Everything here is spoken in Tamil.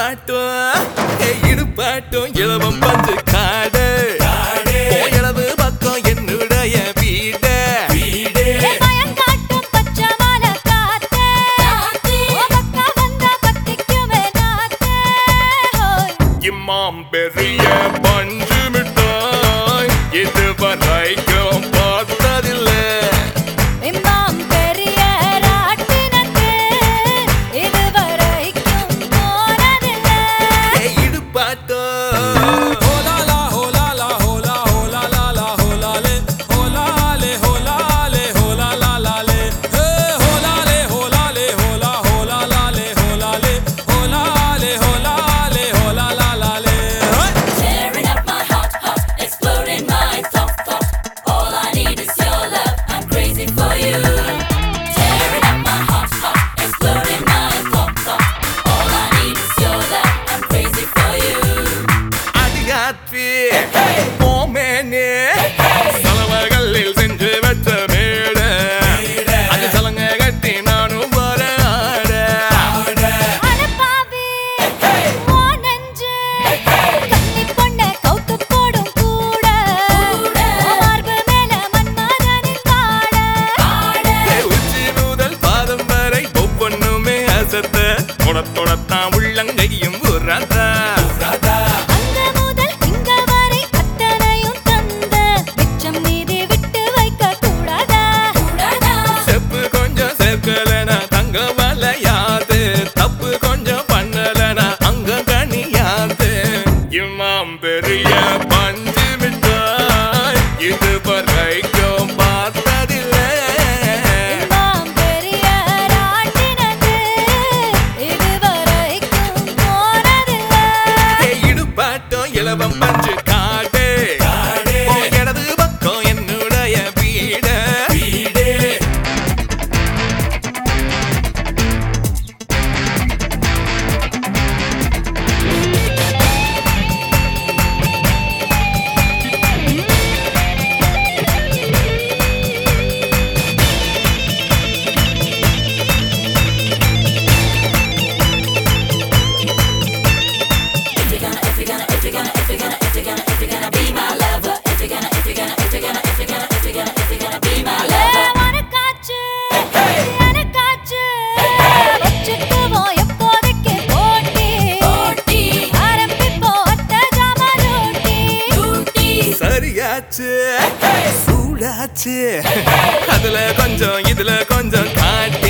இடுப்பாட்டும் இளவம் பஞ்சு காடு போயளவு பக்கம் என்னுடைய வீடு இம்மாம் பெரிய பஞ்சு மிட்டாய் இதுவரைக்கும் பார்த்ததில்லை சலவகளில் செஞ்சு வச்ச மேட அது சலங்க கட்டி நானும் வர உச்சி முதல் பாதம் வரை ஒவ்வொன்றுமே அசத்த தொடத்தான் உள்ளங்கையும் உராதா தங்க வலையாது தப்பு கொஞ்சம் பண்ணலனா அங்க கனியாது இம்மாம் பெரிய பஞ்சு மிட்டாய் இது வரைக்கும் பார்த்ததில்லை இடுப்பாட்டம் இளவம் பஞ்சு காடு இடது பக்கம் என்னுடைய வீடு சூடாச்சு அதுல கொஞ்சம் இதுல கொஞ்சம் காட்டி